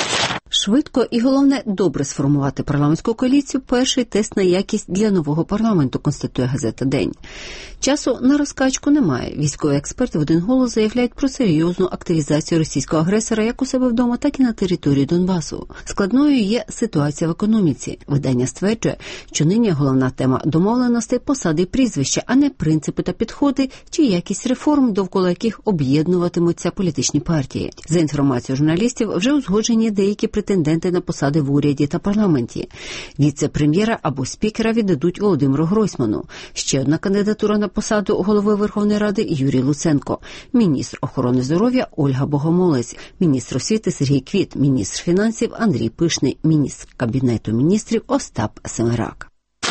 Швидко і, головне, добре сформувати парламентську коаліцію – перший тест на якість для нового парламенту, констатує газета «День». Часу на розкачку немає. Військові експерти в один голос заявляють про серйозну активізацію російського агресора як у себе вдома, так і на території Донбасу. Складною є ситуація в економіці. Видання стверджує, що нині головна тема домовленостей – посади і прізвища, а не принципи та підходи чи якість реформ, довкола яких об'єднуватимуться політичні партії. За інформацією журналістів, вже узгоджені деякі претенденти на посади в уряді та парламенті. Віце-прем'єра або спікера віддадуть Володимиру Гройсману. Ще одна кандидатура на посаду голови Верховної Ради – Юрій Луценко. Міністр охорони здоров'я – Ольга Богомолець. Міністр освіти – Сергій Квіт. Міністр фінансів – Андрій Пишний. Міністр Кабінету міністрів – Остап Семерак.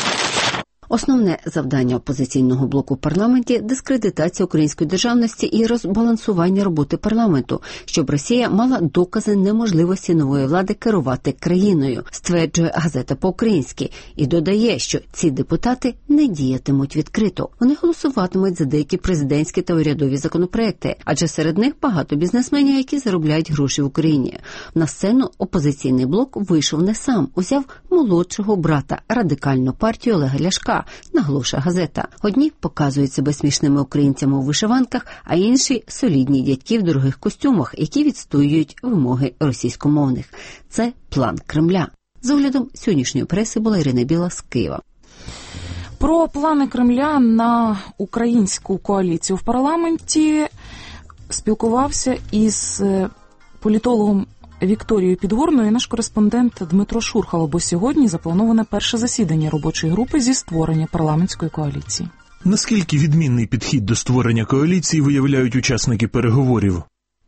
Основне завдання опозиційного блоку в парламенті – дискредитація української державності і розбалансування роботи парламенту, щоб Росія мала докази неможливості нової влади керувати країною, стверджує газета по-українськи, і додає, що ці депутати не діятимуть відкрито. Вони голосуватимуть за деякі президентські та урядові законопроекти, адже серед них багато бізнесменів, які заробляють гроші в Україні. На сцену опозиційний блок вийшов не сам, узяв молодшого брата, радикальну партію Олега Ляшка, наголошує газета. Одні показують себе смішними українцями у вишиванках, а інші – солідні дядьки в дорогих костюмах, які відстоюють вимоги російськомовних. Це план Кремля. З оглядом сьогоднішньої преси була Ірина Біла з Києва. Про плани Кремля на українську коаліцію в парламенті спілкувався із політологом Вікторією Підгорною наш кореспондент Дмитро Шурхало, бо сьогодні заплановане перше засідання робочої групи зі створення парламентської коаліції. Наскільки відмінний підхід до створення коаліції виявляють учасники переговорів?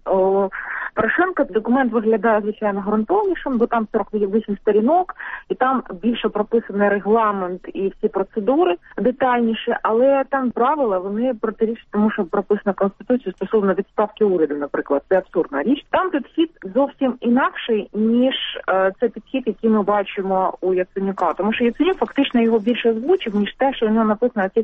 Порошенка документ виглядає, звичайно, ґрунтовнішим, бо там 48 сторінок, і там більше прописаний регламент і всі процедури детальніше, але там правила, вони протирічать тому, що прописано Конституцію стосовно відставки уряду, наприклад. Це абсурдна річ. Там підхід зовсім інакший, ніж це підхід, який ми бачимо у Яценюка. Тому що Яценюк фактично його більше озвучив, ніж те, що у нього написано на цих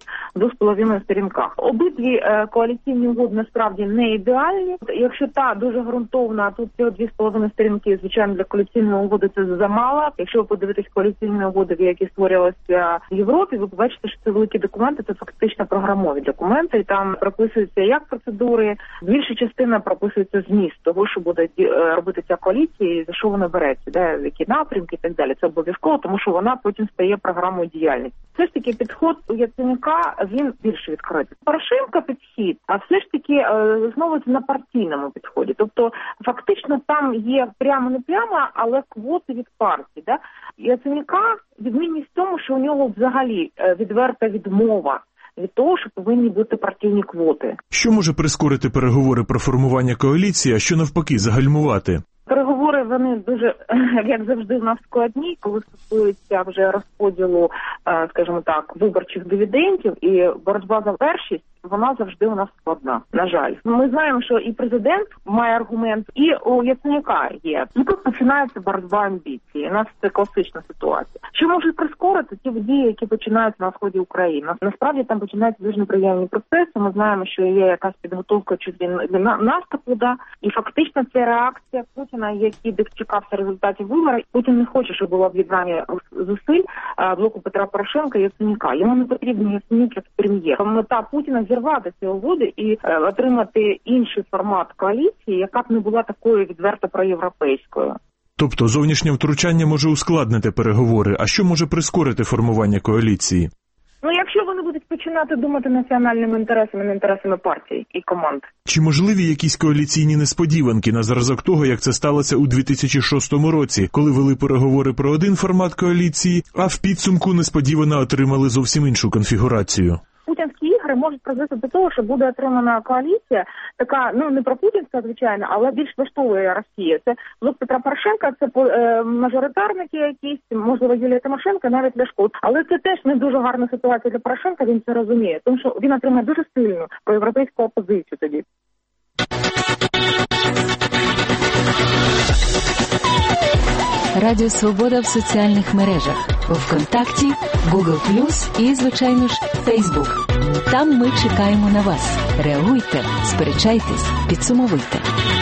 2,5 сторінках. Обидві коаліційні угоди насправді не ідеальні. Якщо та дуже ґрунтовна, а тут цього 2,5 сторінки, звичайно, для коаліційної угоди це замало. Якщо ви подивитесь коаліційні угоди, які створювалися в Європі, ви побачите, що це великі документи, це фактично програмові документи, і там прописуються як процедури, більша частина прописується зміст того, що буде робити ця коаліція, і за що вона береться, де які напрямки і так далі. Це обов'язково, тому що вона потім стає програмою діяльності. Все ж таки підход у Яценюка, він більш відкритий. Порошенка підхід, а все ж таки основується на партійному підході. Тобто фактично там є прямо не прямо, але квоти від партії. Да? Яценюка відмінність в тому, що у нього взагалі відверта відмова від того, що повинні бути партійні квоти. Що може прискорити переговори про формування коаліції, а що навпаки загальмувати? Переговори, вони дуже, як завжди, в нас складні, коли стосується вже розподілу, скажімо так, виборчих дивідендів, і боротьба за першість, вона завжди у нас складна, на жаль. Ми знаємо, що і президент має аргумент, і у Яценюка є. І тут починається боротьба амбіції. У нас це класична ситуація. Що може прискорити ті події, які починаються на сході України? Насправді там починаються дуже неприємні процеси. Ми знаємо, що є якась підготовка для наступу, да? І фактично це реакція Путіна, який дочекався результатів виборів. Путін не хоче, щоб було об'єднання зусиль блоку Петра Порошенка і Яценюка. Йому не потрібен Яценюк як прем'єр. Мета Путіна зірвати ці угоди і отримати інший формат коаліції, яка б не була такою відверто проєвропейською. Тобто зовнішнє втручання може ускладнити переговори, а що може прискорити формування коаліції? Ну, якщо вони будуть починати думати національними інтересами, не інтересами партій і команд. Чи можливі якісь коаліційні несподіванки на зразок того, як це сталося у 2006 році, коли вели переговори про один формат коаліції, а в підсумку несподівано отримали зовсім іншу конфігурацію? Путінські ігри вибори можуть призвести до того, що буде отримана коаліція, така, не пропутінська, звичайно, але більш влаштовує Росія. Це блок Петра Порошенка, це мажоритарники якісь, можливо, Юлія Тимошенко, навіть Ляшко. Але це теж не дуже гарна ситуація для Порошенка, він це розуміє, тому що він отримає дуже сильну проєвропейську опозицію тоді. Радіо Свобода в соціальних мережах. ВКонтакті, Google+, і, звичайно ж, Facebook. Там ми чекаємо на вас. Реагуйте, сперечайтесь, підсумовуйте.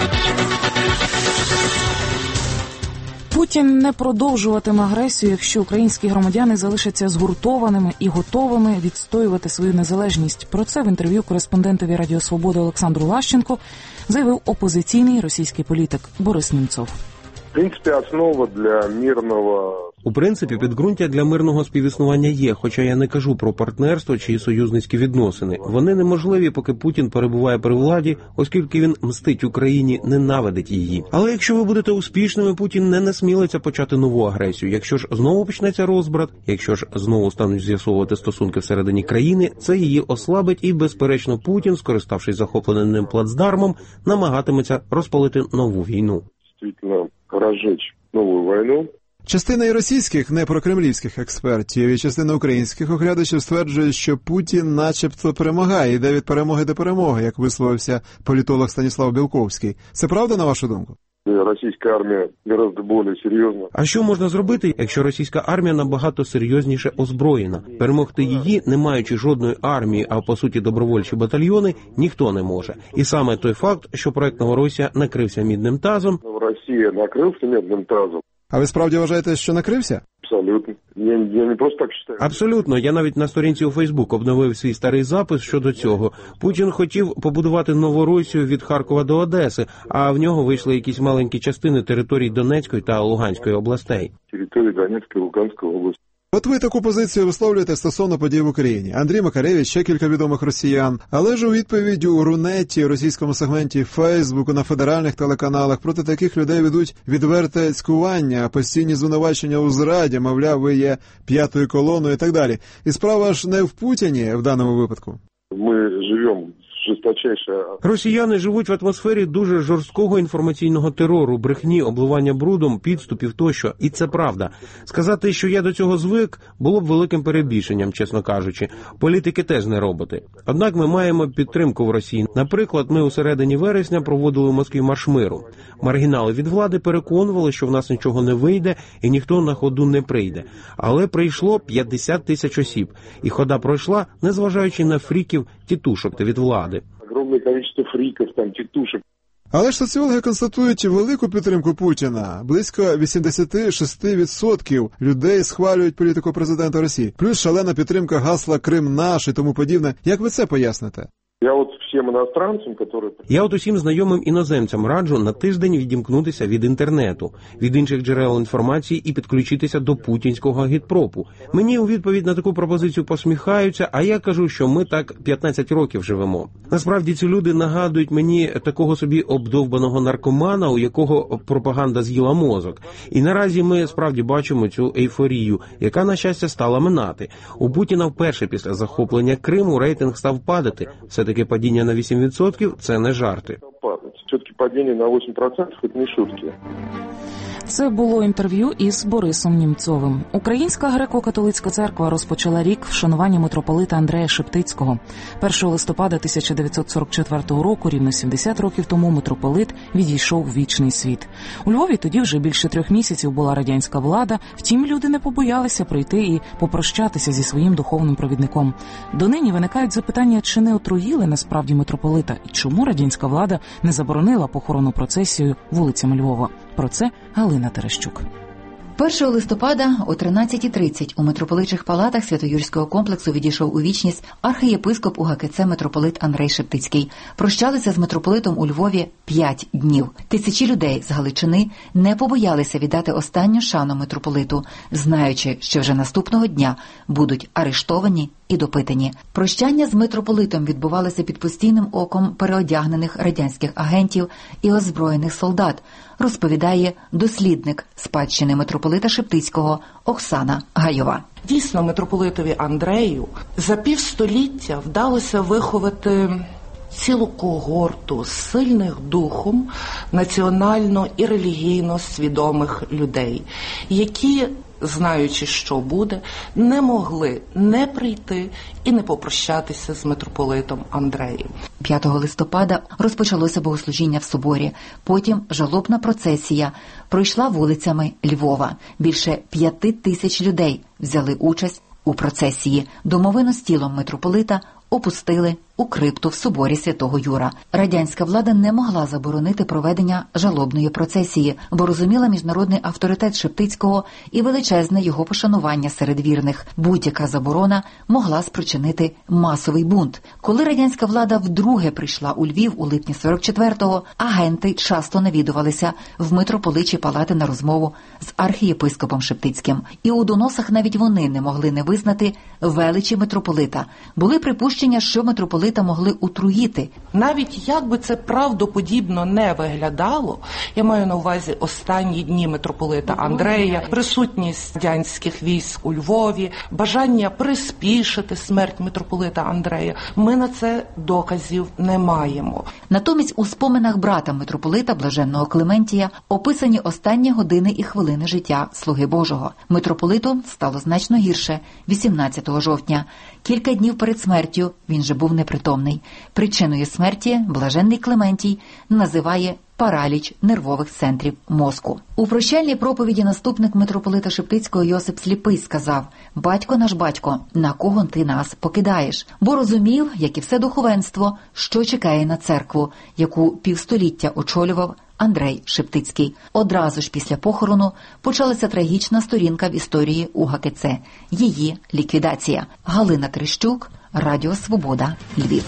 Путін не продовжуватиме агресію, якщо українські громадяни залишаться згуртованими і готовими відстоювати свою незалежність. Про це в інтерв'ю кореспондентові Радіо Свобода Олександру Лащенку заявив опозиційний російський політик Борис Німцов. В принципі, основа для мирного... У принципі, підґрунтя для мирного співіснування є, хоча я не кажу про партнерство чи союзницькі відносини. Вони неможливі, поки Путін перебуває при владі, оскільки він мстить Україні, ненавидить її. Але якщо ви будете успішними, Путін не насмілиться почати нову агресію. Якщо ж знову почнеться розбрат, якщо ж знову стануть з'ясовувати стосунки всередині країни, це її ослабить і, безперечно, Путін, скориставшись захопленим ним плацдармом, намагатиметься розпалити нову війну. Дійсно, розжечь нову війну. Частина і російських, не прокремлівських експертів, і частина українських оглядачів стверджує, що Путін начебто перемагає, йде від перемоги до перемоги, як висловився політолог Станіслав Білковський. Це правда, на вашу думку? Російська армія гораздо більш серйозна. А що можна зробити, якщо російська армія набагато серйозніше озброєна? Перемогти її, не маючи жодної армії, а по суті добровольчі батальйони, ніхто не може. І саме той факт, що проект Новоросія накрився мідним тазом. Росія накрився мідним тазом. А ви справді вважаєте, що накрився? Абсолютно. Я не просто так вважаю. Абсолютно. Я навіть на сторінці у Фейсбук обновив свій старий запис щодо цього. Путін хотів побудувати Новоросію від Харкова до Одеси, а в нього вийшли якісь маленькі частини територій Донецької та Луганської областей. Території Донецької, Луганської області. От ви таку позицію висловлюєте стосовно подій в Україні. Андрій Макаревич, ще кілька відомих росіян. Але ж у відповіді у Рунеті, російському сегменті Фейсбуку, на федеральних телеканалах проти таких людей ведуть відверте цькування, постійні звинувачення у зраді, мовляв, ви є п'ятою колоною і так далі. І справа ж не в Путіні в даному випадку. Ми живемо жорсточайше. Росіяни живуть в атмосфері дуже жорсткого інформаційного терору, брехні, обливання брудом, підступів тощо. І це правда. Сказати, що я до цього звик, було б великим перебільшенням, чесно кажучи. Політики теж не роботи. Однак ми маємо підтримку в Росії. Наприклад, ми у середині вересня проводили в Москві марш миру. Маргінали від влади переконували, що в нас нічого не вийде і ніхто на ходу не прийде. Але прийшло 50 тисяч осіб. І хода пройшла, незважаючи на фріків, тітушок від влади. Огромне кількість фріків, там, тітушок. Але ж соціологи констатують велику підтримку Путіна. Близько 86% людей схвалюють політику президента Росії. Плюс шалена підтримка гасла «Крим наш» і тому подібне. Як ви це поясните? Я усім знайомим іноземцям раджу на тиждень відімкнутися від інтернету, від інших джерел інформації і підключитися до путінського агітпропу. Мені у відповідь на таку пропозицію посміхаються, а я кажу, що ми так 15 років живемо. Насправді ці люди нагадують мені такого собі обдовбаного наркомана, у якого пропаганда з'їла мозок. І наразі ми справді бачимо цю ейфорію, яка, на щастя, стала минати. У Путіна вперше після захоплення Криму рейтинг став падати. Все-таки падіння на 8% – це не жарти. Все-таки падіння на 8% – це не шутки. Це було інтерв'ю із Борисом Німцовим. Українська греко-католицька церква розпочала рік вшанування митрополита Андрея Шептицького. 1 листопада 1944 року, рівно 70 років тому, митрополит відійшов в вічний світ. У Львові тоді вже більше 3 місяців була радянська влада, втім люди не побоялися прийти і попрощатися зі своїм духовним провідником. Донині виникають запитання, чи не отруїли насправді митрополита, і чому радянська влада не заборонила похоронну процесію вулицями Львова. Про це Галина Терещук. 1 листопада о 13:30 у митрополичих палатах Свято-Юрського комплексу відійшов у вічність архієпископ УГКЦ митрополит Андрей Шептицький. Прощалися з митрополитом у Львові 5 днів. Тисячі людей з Галичини не побоялися віддати останню шану митрополиту, знаючи, що вже наступного дня будуть арештовані і допитані. Прощання з митрополитом відбувалося під постійним оком переодягнених радянських агентів і озброєних солдат, розповідає дослідник спадщини митрополита Шептицького Оксана Гайова. Дійсно, митрополитові Андрею за півстоліття вдалося виховати цілу когорту сильних духом, національно і релігійно свідомих людей, які, знаючи, що буде, не могли не прийти і не попрощатися з митрополитом Андреєм. 5 листопада розпочалося богослужіння в соборі, потім жалобна процесія пройшла вулицями Львова. Більше 5 тисяч людей взяли участь у процесії. Домовину з тілом митрополита опустили у крипту в соборі Святого Юра. Радянська влада не могла заборонити проведення жалобної процесії, бо розуміла міжнародний авторитет Шептицького і величезне його пошанування серед вірних. Будь-яка заборона могла спричинити масовий бунт. Коли радянська влада вдруге прийшла у Львів у липні 44-го, агенти часто навідувалися в митрополичі палати на розмову з архієпископом Шептицьким. І у доносах навіть вони не могли не визнати величі митрополита. Були припущення, що митрополита могли отруїти. Навіть як би це правдоподібно не виглядало, я маю на увазі останні дні митрополита Андрея, присутність радянських військ у Львові, бажання приспішити смерть митрополита Андрея, ми на це доказів не маємо. Натомість у споминах брата митрополита Блаженного Клементія описані останні години і хвилини життя слуги Божого. Митрополиту стало значно гірше 18 жовтня. Кілька днів перед смертю він же був непритомний. Причиною смерті Блаженний Клементій називає параліч нервових центрів мозку. У прощальній проповіді наступник митрополита Шептицького Йосип Сліпий сказав: «Батько наш батько, на кого ти нас покидаєш?» Бо розумів, як і все духовенство, що чекає на церкву, яку півстоліття очолював Андрей Шептицький. Одразу ж після похорону почалася трагічна сторінка в історії УГКЦ – її ліквідація. Галина Трещук, Радіо Свобода, Львів.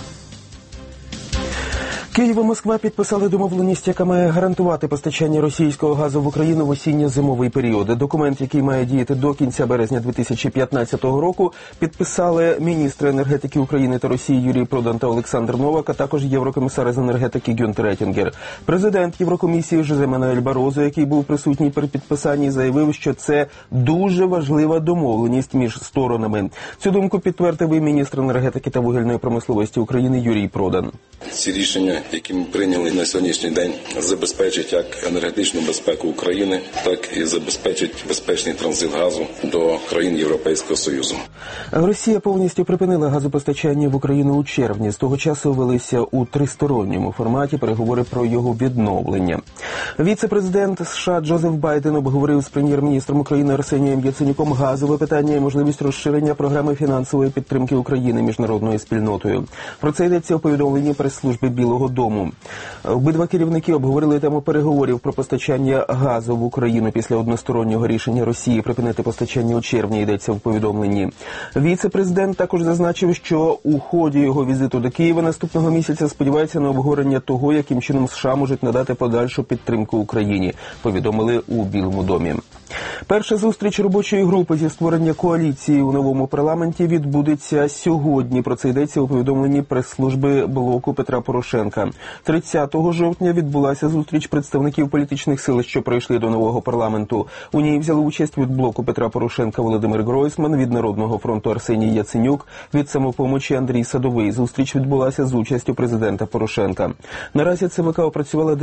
Київ і Москва підписали домовленість, яка має гарантувати постачання російського газу в Україну в осінньо-зимовий період. Документ, який має діяти до кінця березня 2015 року, підписали міністри енергетики України та Росії Юрій Продан та Олександр Новак, а також єврокомісар з енергетики Гюнтер Етінгер. Президент Єврокомісії Жозе Мануель Барозо, який був присутній при підписанні, заявив, що це дуже важлива домовленість між сторонами. Цю думку підтвердив і міністр енергетики та вугільної промисловості України Юрій Продан. Ці рішення, які ми прийняли на сьогоднішній день, забезпечить як енергетичну безпеку України, так і забезпечить безпечний транзит газу до країн Європейського Союзу. Росія повністю припинила газопостачання в Україну у червні. З того часу велися у тристоронньому форматі переговори про його відновлення. Віце-президент США Джозеф Байден обговорив з прем'єр-міністром України Арсенієм Яценюком газове питання і можливість розширення програми фінансової підтримки України міжнародною спільнотою. Про це йдеться у повідомленні прес-служби Білого дому. Обидва керівники обговорили тему переговорів про постачання газу в Україну після одностороннього рішення Росії припинити постачання у червні, йдеться в повідомленні. Віце-президент також зазначив, що у ході його візиту до Києва наступного місяця сподівається на обговорення того, яким чином США можуть надати подальшу підтримку Україні, повідомили у Білому домі. Перша зустріч робочої групи зі створення коаліції у новому парламенті відбудеться сьогодні. Про це йдеться у повідомленні прес-служби блоку Петра Порошенка. 30 жовтня відбулася зустріч представників політичних сил, що прийшли до нового парламенту. У ній взяли участь від блоку Петра Порошенка Володимир Гройсман, від Народного фронту Арсеній Яценюк, від Самопомочі Андрій Садовий. Зустріч відбулася з участю президента Порошенка. Наразі ЦВК опрацювала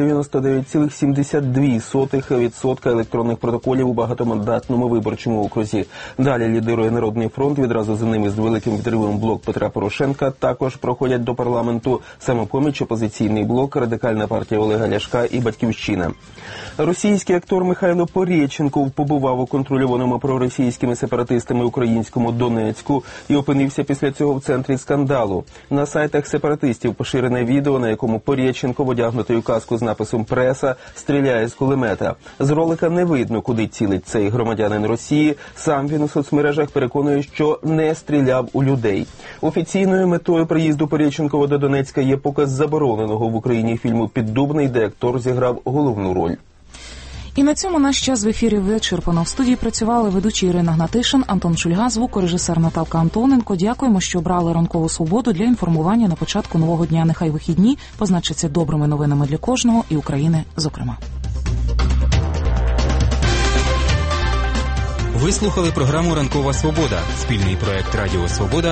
99,72% електронних протоколів у багатомандатному виборчому окрузі. Далі лідирує Народний фронт, відразу за ними з великим відривом блок Петра Порошенка. Також проходять до парламенту Самопоміч, Опозиційний блок, Радикальна партія Олега Ляшка і Батьківщина. Російський актор Михайло Порєченков побував у контрольованому проросійськими сепаратистами українському Донецьку і опинився після цього в центрі скандалу. На сайтах сепаратистів поширене відео, на якому Порєченков, одягнутий у каску з написом «Преса», стріляє з кулемета. З ролика не видно, куди цілить цей громадянин Росії. Сам він у соцмережах переконує, що не стріляв у людей. Офіційною метою приїзду Порєченкова до Донецька є показ забороненого в Україні фільму «Піддубний», де актор зіграв головну роль. І на цьому наш час в ефірі вичерпано. В студії працювали ведучі Ірина Гнатишин, Антон Шульга, звукорежисер Наталка Антоненко. Дякуємо, що обрали ранкову свободу для інформування на початку нового дня. Нехай вихідні позначаться добрими новинами для кожного і України, зокрема. Ви слухали програму «Ранкова свобода» – спільний проект Радіо Свобода